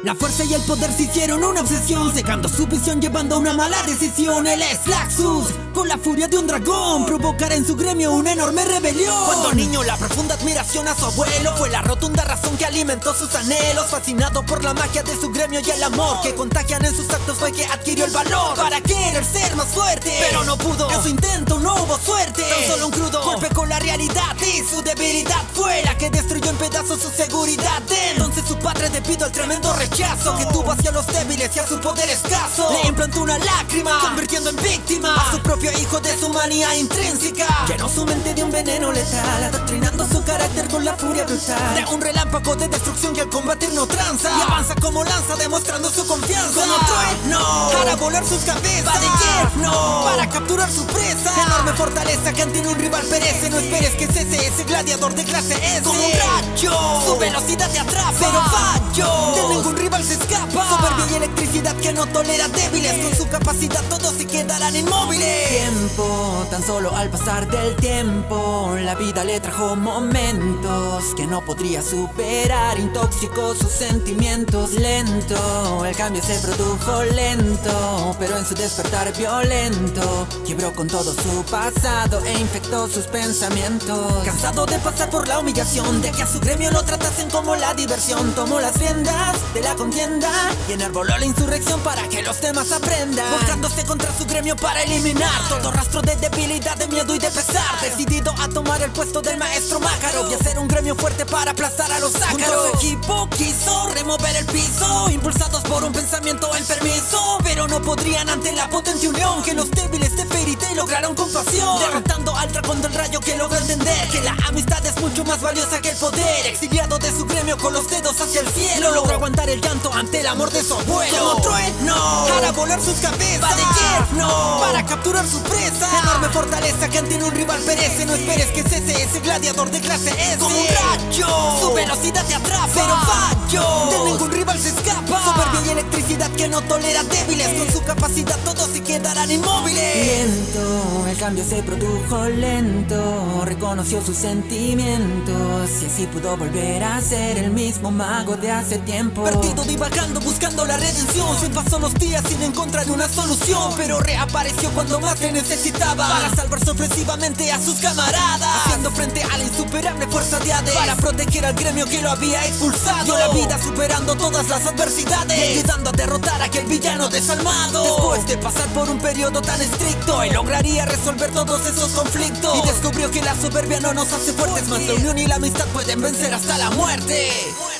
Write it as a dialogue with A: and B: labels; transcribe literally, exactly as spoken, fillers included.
A: La fuerza y el poder se hicieron una obsesión, secando su visión, llevando a una mala decisión. Él es Laxus, con la furia de un dragón, provocará en su gremio una enorme rebelión. Cuando niño, la profunda admiración a su abuelo fue la rotunda razón que alimentó sus anhelos. Fascinado por la magia de su gremio y el amor que contagian en sus actos, fue que adquirió el valor para querer ser más fuerte, pero no pudo. En su intento no hubo suerte, tan solo un crudo golpe con la realidad, y su debilidad fue la que destruyó en pedazos su seguridad. Entonces su padre, debido al tremendo rechazo que tuvo hacia los débiles y a su poder escaso, le implantó una lágrima, convirtiendo en víctima a su propio hijo de su manía intrínseca. Llenó su mente de un veneno letal, adoctrinando su carácter con la furia brutal de un relámpago de destrucción, que al combatir no tranza y avanza como lanza, demostrando su confianza. Como trueno, para volar sus cabezas, va de hierro para capturar su presa. Enorme fortaleza que ante un rival perece. No esperes que cese ese gladiador de clase S. Como un rayo, su velocidad te atrapa, pero fallo, de ningún rival se escapa. Soberbia y electricidad que no tolera débiles, con su capacidad todos se quedarán inmóviles. Tiempo, tan solo al pasar del tiempo, la vida le trajo momentos que no podría superar. Intoxicó sus sentimientos, lento, el cambio se produjo lento, pero en su despertar violento quebró con todo su pasado e infectó sus pensamientos. Cansado de pasar por la humillación, de que a su gremio lo tratasen como la diversión, tomó las riendas de la contienda y enarboló la insurrección para que los demás aprendan, volcándose contra su gremio para eliminar todo rastro de debilidad, de miedo y de pesar. Decidido a tomar el puesto del maestro Makarov y hacer un gremio fuerte para aplastar a los ácaros. Junto a su equipo quiso remover el piso, impulsados por un pensamiento enfermizo, pero no podrían ante la potente unión que los débiles de Fairy Tail lograron con pasión, derrotando al dragón del rayo, que logró entender que la amistad es mucho más valiosa que el poder. Exiliado de su gremio con los dedos hacia el cielo, logró aguantar el llanto ante el amor de su abuelo. Como trueno, para volar sus cabezas, va de hierro para capturar su presa. Enorme fortaleza que ante un rival perece. No esperes que cese ese gladiador de clase S. Como un rayo, su velocidad te atrapa, pero fallo, de ningún rival se escapa. Soberbia y electricidad que no tolera débiles, con su capacidad todos se quedarán inmóviles. Lento, el cambio se produjo lento, reconoció sus sentimientos y así pudo volver a ser el mismo mago de hace tiempo. Perdido divagando buscando la redención, se pasó los días sin encontrar una solución, pero reapareció cuando más le necesitaba para salvar sorpresivamente a sus camaradas, haciendo frente a la insuperable fuerza de Hades para proteger al gremio que lo había expulsado. Dio la vida superando todas las adversidades y ayudando a derrotar a aquel villano desalmado. Después de pasar por un periodo tan estricto, él lograría resolver todos esos conflictos y descubrió que la soberbia no nos hace fuertes, más la unión y la amistad pueden vencer hasta la muerte.